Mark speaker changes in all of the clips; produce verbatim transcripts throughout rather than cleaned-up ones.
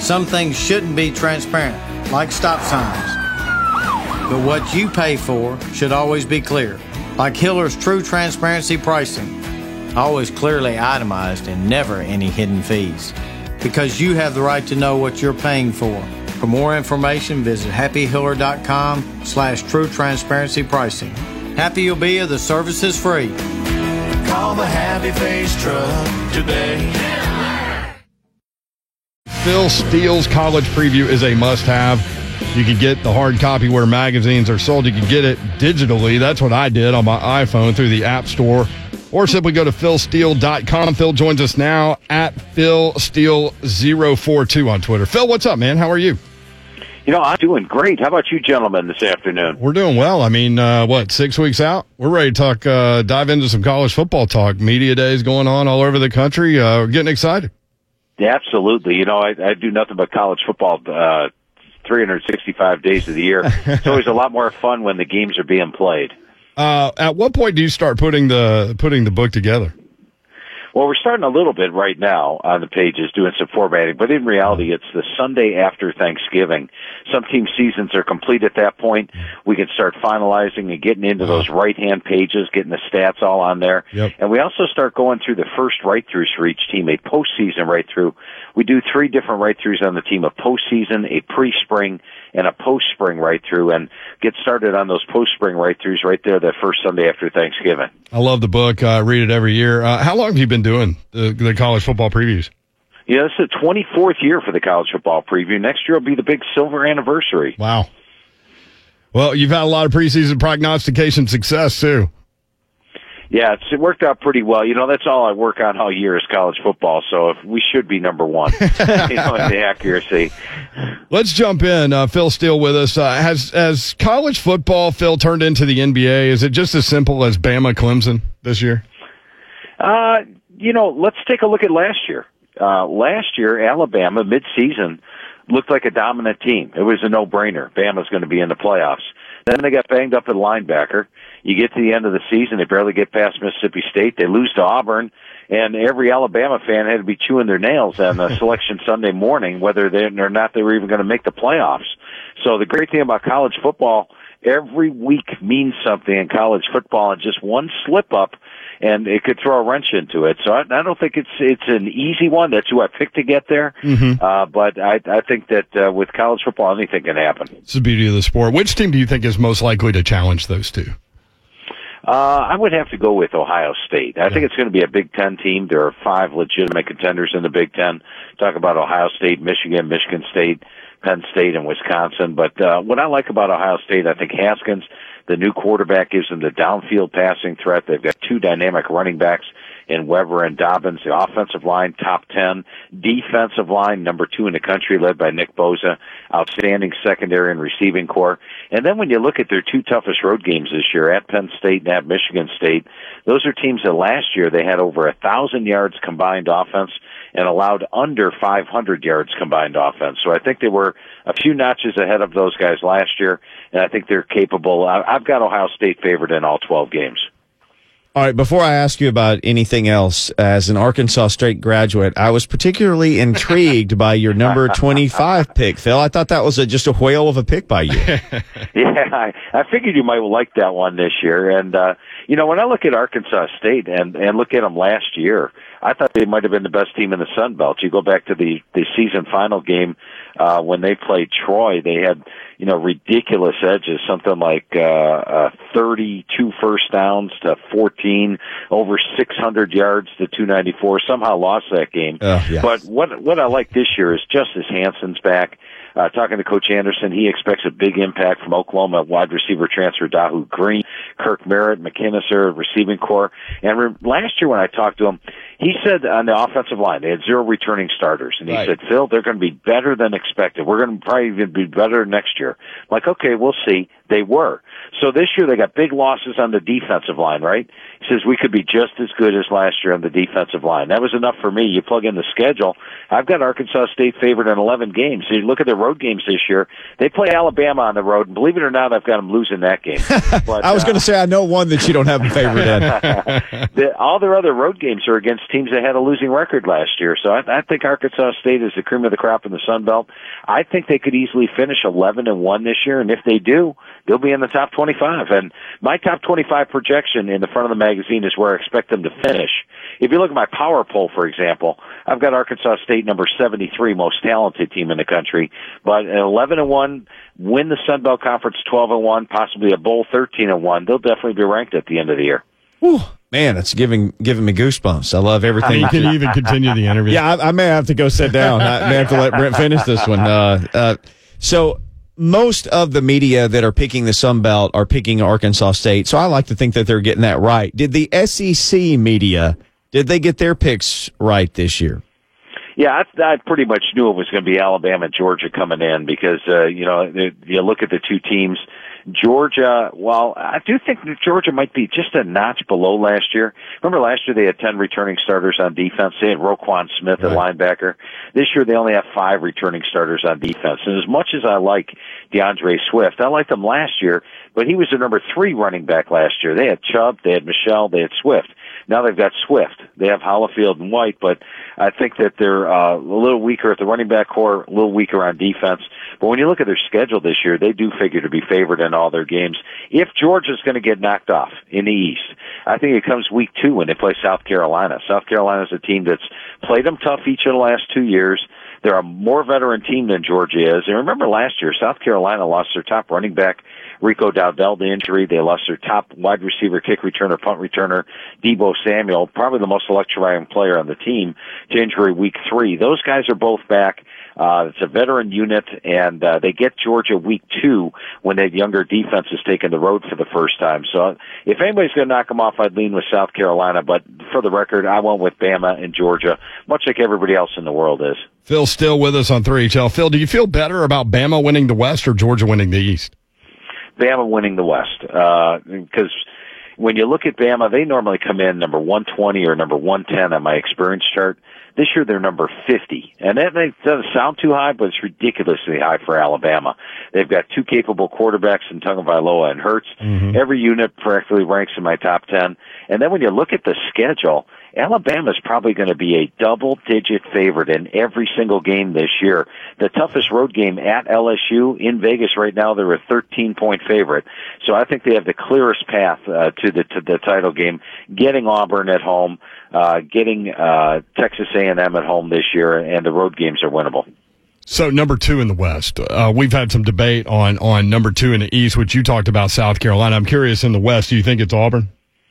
Speaker 1: Some things shouldn't be transparent, like stop signs. But what you pay for should always be clear, like Hiller's True Transparency Pricing. Always clearly itemized and never any hidden fees. Because you have the right to know what you're paying for. For more information, visit happy hiller dot com slash true transparency pricing. Happy you'll be if the service is free.
Speaker 2: Call the Happy Face Truck today.
Speaker 3: Phil Steele's college preview is a must-have. You can get the hard copy where magazines are sold. You can get it digitally. That's what I did on my iPhone through the App Store. Or simply go to phil steele dot com. Phil joins us now at phil steele zero four two on Twitter. Phil, what's up, man? How are you?
Speaker 4: You know, I'm doing great. How about you gentlemen this afternoon?
Speaker 3: We're doing well. I mean, uh, what, six weeks out? We're ready to talk, uh, dive into some college football talk. Media days going on all over the country. Uh, we're getting excited.
Speaker 4: Yeah, absolutely. You know, I, I do nothing but college football uh, three hundred sixty-five days of the year. It's always a lot more fun when the games are being played.
Speaker 3: Uh, at what point do you start putting the putting the book together?
Speaker 4: Well, we're starting a little bit right now on the pages, doing some formatting, but in reality, it's the Sunday after Thanksgiving. Some team seasons are complete at that point. We can start finalizing and getting into those right-hand pages, getting the stats all on there.
Speaker 3: Yep.
Speaker 4: And we also start going through the first write-throughs for each team, a postseason write-through. We do three different write-throughs on the team, a postseason, a pre-spring, and a post-spring write-through, and get started on those post-spring write-throughs right there that first Sunday after Thanksgiving.
Speaker 3: I love the book. I uh, read it every year. Uh, how long have you been doing the, the college football previews?
Speaker 4: Yeah, this is the twenty-fourth year for the college football preview. Next year will be the big silver anniversary.
Speaker 3: Wow. Well, you've had a lot of preseason prognostication success, too.
Speaker 4: Yeah, it's, it worked out pretty well. You know, that's all I work on all year is college football, so if we should be number one, you know, in the accuracy.
Speaker 3: Let's jump in. Uh, Phil Steele with us. Uh, has, has college football, Phil, turned into the N B A? Is it just as simple as Bama Clemson this year?
Speaker 4: Uh, you know, let's take a look at last year. Uh, last year, Alabama, mid-season, looked like a dominant team. It was a no-brainer. Bama's going to be in the playoffs. Then they got banged up at linebacker. You get to the end of the season, they barely get past Mississippi State. They lose to Auburn, and every Alabama fan had to be chewing their nails on the selection Sunday morning, whether they or not they were even going to make the playoffs. So the great thing about college football, every week means something in college football, and just one slip-up, and it could throw a wrench into it. So I, I don't think it's it's an easy one. That's who I picked to get there. Mm-hmm. Uh, but I, I think that uh, with college football, anything can happen.
Speaker 3: It's the beauty of the sport. Which team do you think is most likely to challenge those two?
Speaker 4: Uh, I would have to go with Ohio State. I yeah. think it's going to be a Big Ten team. There are five legitimate contenders in the Big Ten. Talk about Ohio State, Michigan, Michigan State, Penn State, and Wisconsin. But uh, what I like about Ohio State, I think Haskins, the new quarterback, gives them the downfield passing threat. They've got two dynamic running backs in Weber and Dobbins. The offensive line, top ten. Defensive line, number two in the country, led by Nick Bosa. Outstanding secondary and receiving core. And then when you look at their two toughest road games this year, at Penn State and at Michigan State, those are teams that last year they had over a thousand yards combined offense and allowed under five hundred yards combined offense. So I think they were a few notches ahead of those guys last year, and I think they're capable. I've got Ohio State favored in all twelve games.
Speaker 5: All right, before I ask you about anything else, as an Arkansas State graduate, I was particularly intrigued by your number twenty-five pick, Phil. I thought that was a, just a whale of a pick by you.
Speaker 4: Yeah, I, I figured you might like that one this year. And, uh, you know, when I look at Arkansas State and, and look at them last year, I thought they might have been the best team in the Sun Belt. You go back to the, the season final game uh, when they played Troy, they had, you know, ridiculous edges, something like uh, uh, thirty-two first downs to fourteen, over six hundred yards to two ninety-four. Somehow lost that game.
Speaker 5: Uh, yeah.
Speaker 4: But what what I like this year is Justice Hansen's back. Uh, talking to Coach Anderson, he expects a big impact from Oklahoma wide receiver transfer Dahu Green, Kirk Merritt, McInnes, receiving core. And re- last year when I talked to him, he said on the offensive line, they had zero returning starters. And he
Speaker 5: right.
Speaker 4: said, Phil, they're going to be better than expected. We're going to probably even be better next year. I'm like, okay, we'll see. They were. So this year they got big losses on the defensive line, right? He says we could be just as good as last year on the defensive line. That was enough for me. You plug in the schedule. I've got Arkansas State favored in eleven games. So you look at their road games this year. They play Alabama on the road, and believe it or not, I've got them losing that game.
Speaker 5: But, I was going to say I know one that you don't have them favored in.
Speaker 4: the, all their other road games are against teams that had a losing record last year. So I, I think Arkansas State is the cream of the crop in the Sun Belt. I think they could easily finish eleven and one this year, and if they do, they'll be in the top twenty-five. And my top twenty-five projection in the front of the magazine is where I expect them to finish. If you look at my power poll, for example, I've got Arkansas State number seventy-three, most talented team in the country, but at eleven and one, win the Sun Belt Conference twelve and one, possibly a bowl thirteen and one. They'll definitely be ranked at the end of the year.
Speaker 5: Whew, man, it's giving giving me goosebumps. I love everything.
Speaker 3: You can even continue the interview.
Speaker 5: Yeah, I, I may have to go sit down. I may have to let Brent finish this one. Uh, uh, so most of the media that are picking the Sun Belt are picking Arkansas State, so I like to think that they're getting that right. Did the S E C media, did they get their picks right this year?
Speaker 4: Yeah, I, I pretty much knew it was going to be Alabama and Georgia coming in because, uh, you know, you look at the two teams. Georgia, well, I do think that Georgia might be just a notch below last year. Remember last year they had ten returning starters on defense. They had Roquan Smith at right. linebacker. This year they only have five returning starters on defense. And as much as I like DeAndre Swift, I liked him last year, but he was the number three running back last year. They had Chubb, they had Michelle, they had Swift. Now they've got Swift. They have Hollifield and White, but I think that they're uh, a little weaker at the running back core, a little weaker on defense. But when you look at their schedule this year, they do figure to be favored in all their games. If Georgia's going to get knocked off in the East, I think it comes week two when they play South Carolina. South Carolina's a team that's played them tough each of the last two years. They're a more veteran team than Georgia is. And remember last year, South Carolina lost their top running back, Rico Dowdell, to injury. They lost their top wide receiver, kick returner, punt returner, Deebo Samuel, probably the most electrifying player on the team, to injury week three. Those guys are both back. Uh, it's a veteran unit, and uh, they get Georgia week two when that younger defense is taking the road for the first time. So if anybody's going to knock them off, I'd lean with South Carolina. But for the record, I went with Bama and Georgia, much like everybody else in the world is.
Speaker 3: Phil's still with us on three H L. Phil, do you feel better about Bama winning the West or Georgia winning the East?
Speaker 4: Bama winning the West, because uh, when you look at Bama, they normally come in number one twenty or number one ten on my experience chart. This year they're number fifty, and that doesn't sound too high, but it's ridiculously high for Alabama. They've got two capable quarterbacks in Tagovailoa and Hurts. Mm-hmm. Every unit practically ranks in my top ten. And then when you look at the schedule, Alabama's probably going to be a double-digit favorite in every single game this year. The toughest road game at L S U in Vegas right now, they're a thirteen-point favorite. So I think they have the clearest path uh, to the to the title game, getting Auburn at home, uh, getting uh, Texas A and M at home this year, and the road games are winnable.
Speaker 3: So number two in the West, uh, we've had some debate on on number two in the East, which you talked about South Carolina. I'm curious in the West, do you think it's Auburn?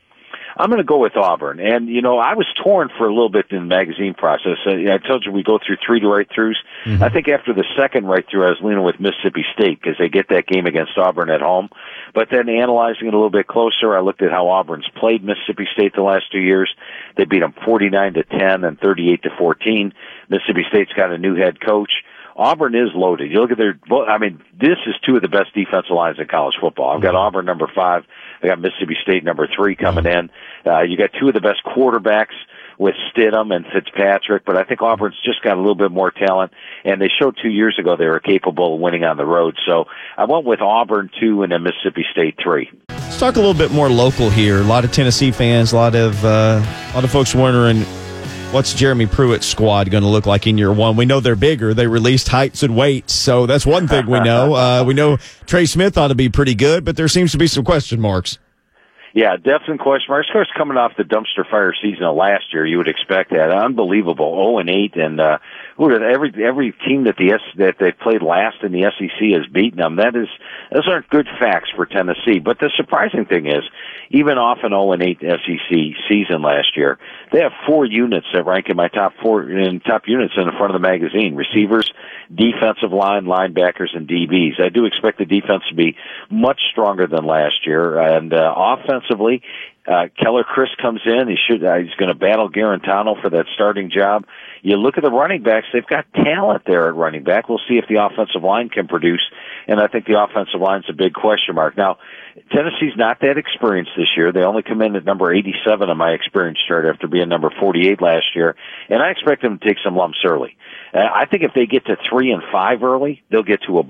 Speaker 4: I'm going to go with Auburn. And, you know, I was torn for a little bit in the magazine process. Uh, I told you we go through three to right-throughs. Mm-hmm. I think after the second right-through, I was leaning with Mississippi State because they get that game against Auburn at home. But then analyzing it a little bit closer, I looked at how Auburn's played Mississippi State the last two years. They beat them forty-nine to ten and thirty-eight to fourteen. Mississippi State's got a new head coach. Auburn is loaded. You look at their, I mean, this is two of the best defensive lines in college football. I've got Auburn number five. I got Mississippi State number three coming in. Uh, you got two of the best quarterbacks with Stidham and Fitzpatrick, but I think Auburn's just got a little bit more talent, and they showed two years ago they were capable of winning on the road. So I went with Auburn two and then Mississippi State three.
Speaker 5: Let's talk a little bit more local here. A lot of Tennessee fans, a lot of uh, a lot of folks wondering, what's Jeremy Pruitt's squad going to look like in year one? We know they're bigger. They released heights and weights, so that's one thing we know. Uh, we know Trey Smith ought to be pretty good, but there seems to be some question marks.
Speaker 4: Yeah, definite question marks. Of course, coming off the dumpster fire season of last year, you would expect that. Unbelievable, oh and eight, and uh, every every team that the S, that they played last in the S E C has beaten them. That is, those aren't good facts for Tennessee. But the surprising thing is, even off an oh and eight S E C season last year, they have four units that rank in my top four in top units in the front of the magazine: receivers, defensive line, linebackers, and D Bs. I do expect the defense to be much stronger than last year, and uh, offensively, uh, Keller Chris comes in. He should uh, he's going to battle Garantano for that starting job. You look at the running backs; they've got talent there at running back. We'll see if the offensive line can produce, and I think the offensive line's a big question mark. Now, Tennessee's not that experienced this year. They only come in at number eighty-seven on my experience chart after being number forty-eight last year, and I expect them to take some lumps early. Uh, I think if they get to three and five early, they'll get to a bowl.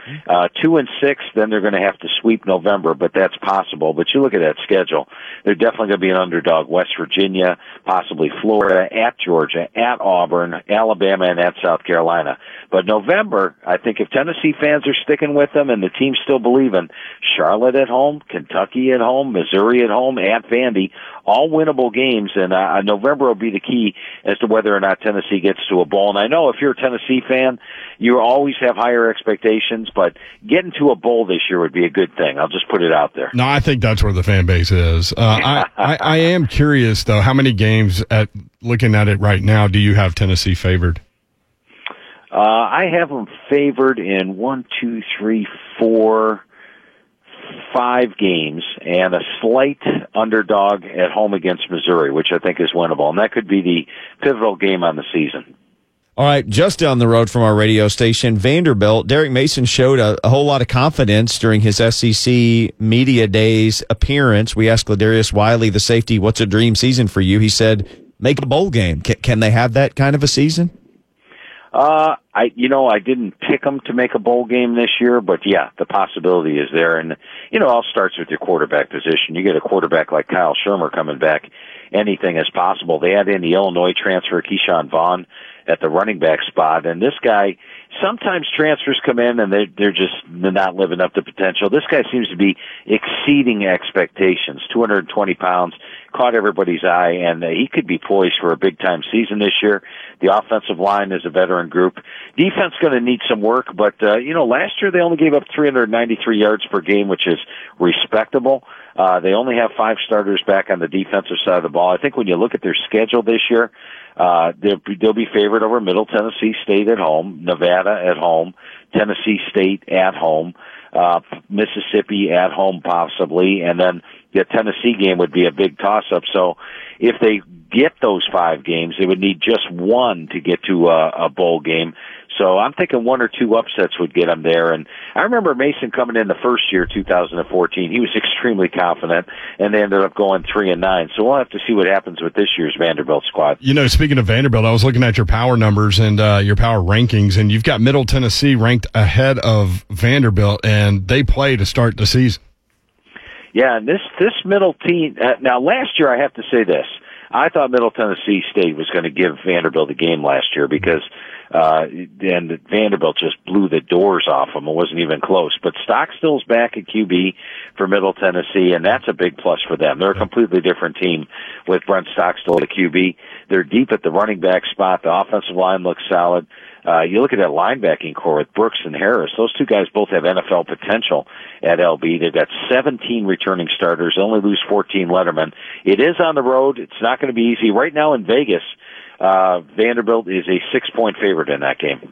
Speaker 4: Uh, two and six, then they're going to have to sweep November, but that's possible. But you look at that schedule, they're definitely going to be an underdog. West Virginia, possibly Florida, at Georgia, at Auburn, Alabama, and at South Carolina. But November, I think if Tennessee fans are sticking with them and the team's still believing, Charlotte at home, Kentucky at home, Missouri at home, at Vandy, all winnable games, and uh, November will be the key as to whether or not Tennessee gets to a bowl. And I know if you're a Tennessee fan, you always have higher expectations, but getting to a bowl this year would be a good thing. I'll just put it out there.
Speaker 3: No, I think that's where the fan base is. Uh, I, I, I am curious, though, how many games, at looking at it right now, do you have Tennessee favored?
Speaker 4: Uh, I have them favored in one, two, three, four, five games, and a slight underdog at home against Missouri, which I think is winnable. And that could be the pivotal game on the season.
Speaker 5: All right, just down the road from our radio station, Vanderbilt, Derek Mason showed a, a whole lot of confidence during his S E C Media Days appearance. We asked Ladarius Wiley, the safety, what's a dream season for you? He said, make a bowl game. Can, can they have that kind of a season?
Speaker 4: Uh, I, you know, I didn't pick them to make a bowl game this year, but yeah, the possibility is there. And, you know, it all starts with your quarterback position. You get a quarterback like Kyle Shermer coming back, anything is possible. They add in the Illinois transfer, Keyshawn Vaughn, at the running back spot. And this guy, sometimes transfers come in and they're, they're just not living up to potential. This guy seems to be exceeding expectations. two hundred twenty pounds, caught everybody's eye, and uh, he could be poised for a big-time season this year. The offensive line is a veteran group. Defense going to need some work, but, uh, you know, last year they only gave up three hundred ninety-three yards per game, which is respectable. Uh, they only have five starters back on the defensive side of the ball. I think when you look at their schedule this year, uh, they'll, they'll be favored over Middle Tennessee State at home, Nevada at home, Tennessee State at home, uh, Mississippi at home possibly, and then the Tennessee game would be a big toss-up. So if they get those five games, they would need just one to get to a, a bowl game. So I'm thinking one or two upsets would get them there. And I remember Mason coming in the first year, two thousand fourteen. He was extremely confident, and they ended up going three and nine. So we'll have to see what happens with this year's Vanderbilt squad.
Speaker 3: You know, speaking of Vanderbilt, I was looking at your power numbers and uh, your power rankings, and you've got Middle Tennessee ranked ahead of Vanderbilt, and they play to start the season.
Speaker 4: Yeah, and this this Middle team. Uh, now, last year I have to say this. I thought Middle Tennessee State was going to give Vanderbilt a game last year because uh and Vanderbilt just blew the doors off them. It wasn't even close. But Stockstill's back at Q B for Middle Tennessee, and that's a big plus for them. They're a completely different team with Brent Stockstill at Q B. They're deep at the running back spot. The offensive line looks solid. Uh, you look at that linebacking core with Brooks and Harris. Those two guys both have N F L potential at L B. They've got seventeen returning starters. They only lose fourteen Letterman. It is on the road. It's not going to be easy. Right now in Vegas, uh, Vanderbilt is a six-point favorite in that game.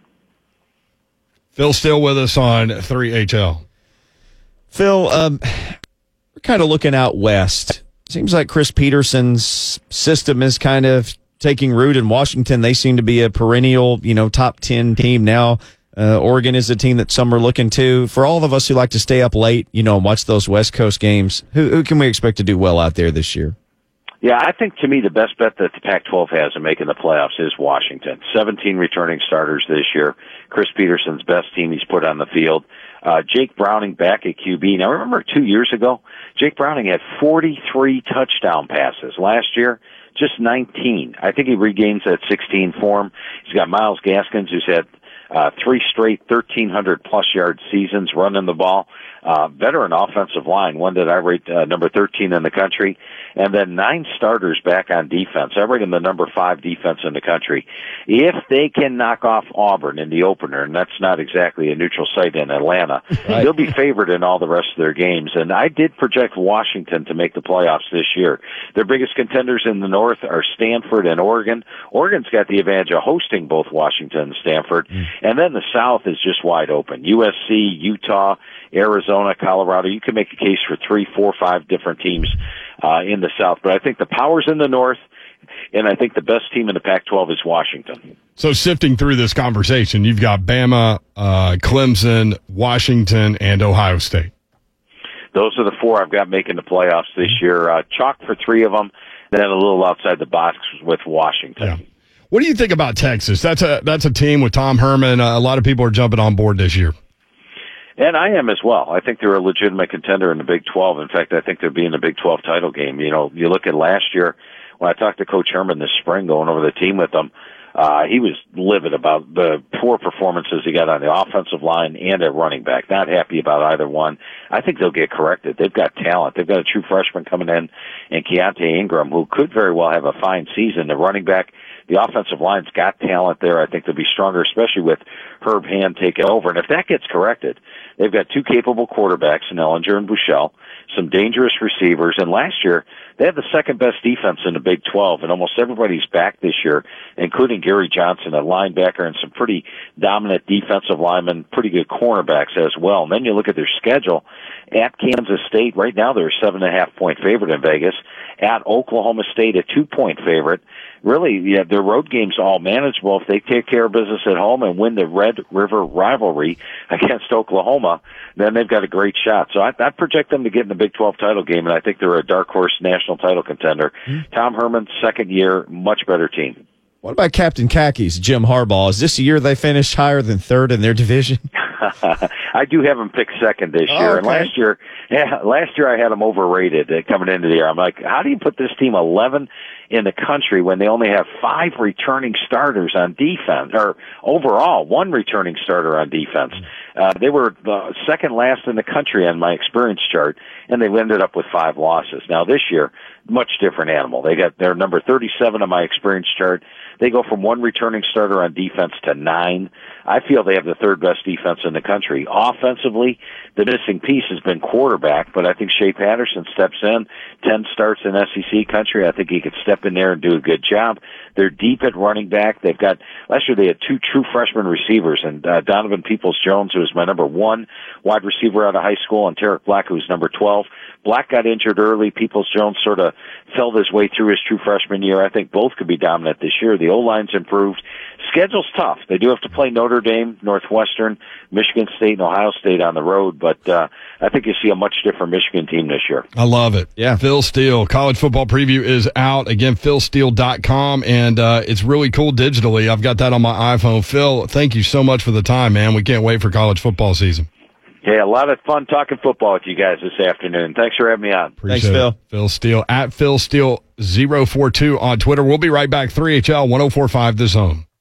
Speaker 3: Phil still with us on three H L.
Speaker 5: Phil, um, we're kind of looking out west. Seems like Chris Peterson's system is kind of taking root in Washington. They seem to be a perennial, you know, top ten team now. Uh, Oregon is a team that some are looking to. For all of us who like to stay up late, you know, and watch those West Coast games, who, who can we expect to do well out there this year?
Speaker 4: Yeah, I think to me the best bet that the Pac twelve has in making the playoffs is Washington. seventeen returning starters this year. Chris Peterson's best team he's put on the field. Uh, Jake Browning back at Q B. Now remember two years ago, Jake Browning had forty-three touchdown passes. Last year, just nineteen. I think he regains that sixteen form. He's got Myles Gaskins, who's had uh, three straight thirteen hundred plus yard seasons running the ball. Uh, veteran offensive line, one that I rate uh, number thirteen in the country. And then nine starters back on defense. I rate them the number five defense in the country. If they can knock off Auburn in the opener, and that's not exactly a neutral site in Atlanta, right, they'll be favored in all the rest of their games. And I did project Washington to make the playoffs this year. Their biggest contenders in the North are Stanford and Oregon. Oregon's got the advantage of hosting both Washington and Stanford. Mm. And then the South is just wide open. U S C, Utah, Arizona, Colorado. You can make a case for three, four, five different teams uh, in the South. But I think the power's in the North, and I think the best team in the Pac twelve is Washington.
Speaker 3: So sifting through this conversation, you've got Bama, uh, Clemson, Washington, and Ohio State.
Speaker 4: Those are the four I've got making the playoffs this year. Uh, chalk for three of them, then a little outside the box with Washington.
Speaker 3: Yeah. What do you think about Texas? That's a that's a team with Tom Herman. Uh, a lot of people are jumping on board this year.
Speaker 4: And I am as well. I think they're a legitimate contender in the Big twelve. In fact, I think they'll be in the Big twelve title game. You know, you look at last year when I talked to Coach Herman this spring going over the team with them, uh, he was livid about the poor performances he got on the offensive line and at running back. Not happy about either one. I think they'll get corrected. They've got talent. They've got a true freshman coming in, and Keontae Ingram, who could very well have a fine season. The running back, the offensive line's got talent there. I think they'll be stronger, especially with Herb Hand taking over. And if that gets corrected, they've got two capable quarterbacks in Ellinger and Buechele, some dangerous receivers, and last year they had the second best defense in the Big twelve, and almost everybody's back this year, including Gary Johnson, a linebacker, and some pretty dominant defensive linemen, pretty good cornerbacks as well. And then you look at their schedule. At Kansas State, right now they're a seven and a half point favorite in Vegas. At Oklahoma State, a two point favorite. Really, yeah, their road games all manageable. If they take care of business at home and win the Red River rivalry against Oklahoma, then they've got a great shot. So I, I project them to get in the Big twelve title game, and I think they're a dark horse national title contender. Mm-hmm. Tom Herman, second year, much better team.
Speaker 5: What about Captain Khakis, Jim Harbaugh? Is this a year they finished higher than third in their division?
Speaker 4: I do have them picked second this year.
Speaker 5: Oh, okay.
Speaker 4: And last year, yeah, last year I had them overrated uh, coming into the year. I'm like, how do you put this team eleven in the country when they only have five returning starters on defense, or overall one returning starter on defense? Uh, they were the second last in the country on my experience chart, and they ended up with five losses. Now this year, much different animal. They got their number thirty-seven on my experience chart. They go from one returning starter on defense to nine. I feel they have the third best defense in the country. Offensively, the missing piece has been quarterback, but I think Shea Patterson steps in. Ten starts in S E C country. I think he could step in there and do a good job. They're deep at running back. They've got, last year they had two true freshman receivers, and uh, Donovan Peoples-Jones, who was my number one wide receiver out of high school, and Tarek Black, who was number twelve. Black got injured early. Peoples-Jones sort of felt his way through his true freshman year. I think both could be dominant this year. The O-line's improved. Schedule's tough. They do have to play Notre Dame, Northwestern, Michigan State, and Ohio State on the road, but uh, I think you see a much different Michigan team this year.
Speaker 3: I love it. Yeah. Phil Steele, college football preview is out. Again, phil steele dot com, and uh, it's really cool digitally. I've got that on my iPhone. Phil, thank you so much for the time, man. We can't wait for college football season.
Speaker 4: Yeah, a lot of fun talking football with you guys this afternoon. Thanks for having me on.
Speaker 3: Appreciate
Speaker 5: Thanks, Phil.
Speaker 3: It. Phil Steele, at Phil Steele zero four two on Twitter. We'll be right back. three H L one oh four point five The Zone.